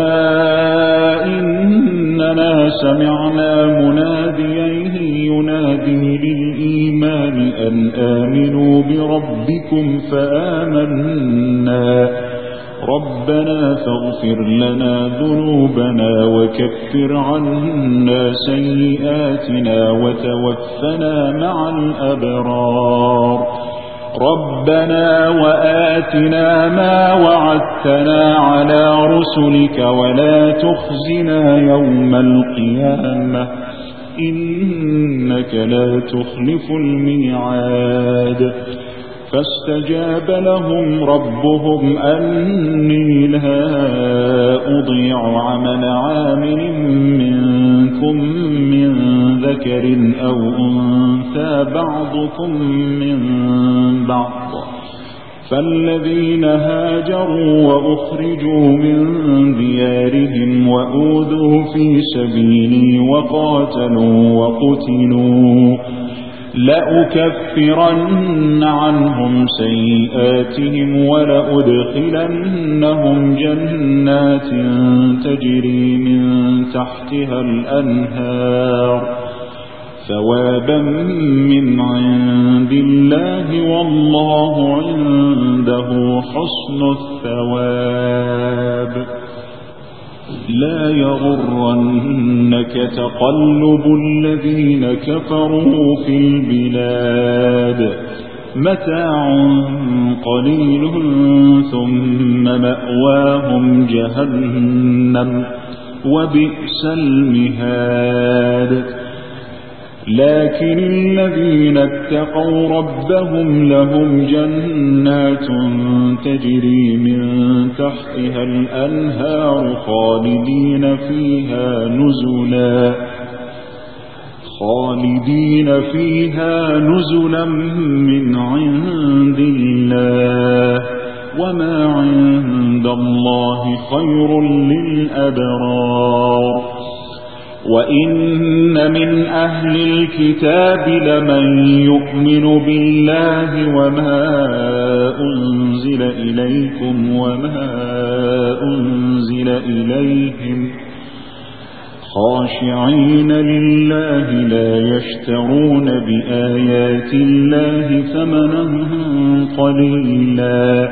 إننا سمعنا مناديا ينادي للإيمان أن آمنوا بربكم فآمنا ربنا فاغفر لنا ذنوبنا وكفر عنا سيئاتنا وتوفنا مع الأبرار. ربنا وآتنا ما وعدتنا على رسلك ولا تخزنا يوم القيامة إنك لا تخلف الميعاد. فاستجاب لهم ربهم أني لا أضيع عمل عامل منكم من ذكر أو أنثى بعضكم من بعض فالذين هاجروا وأخرجوا من ديارهم وأوذوا في سبيلي وقاتلوا وقتلوا لأكفرن عنهم سيئاتهم ولأدخلنهم جنات تجري من تحتها الأنهار ثوابا من عند الله والله عنده حسن الثواب. لا يغرنك تقلب الذين كفروا في البلاد متاع قليل ثم مأواهم جهنم وبئس المهاد. لكن الذين اتقوا ربهم لهم جنات تجري من تحتها الأنهار خالدين فيها نزلا خالدين فيها نزلا من عند الله وما عند الله خير للأبرار. وإن من أهل الكتاب لمن يؤمن بالله وما أنزل إليكم وما أنزل إليهم خاشعين لله لا يشترون بآيات الله ثمنا قليلا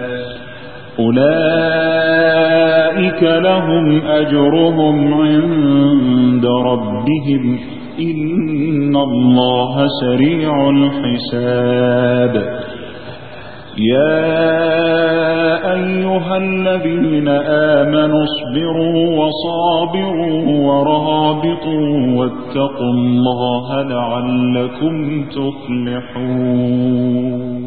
أولئك لهم أجرهم عند ربهم إن الله سريع الحساب. يا أيها الذين آمنوا اصبروا وصابروا ورابطوا واتقوا الله لعلكم تفلحون.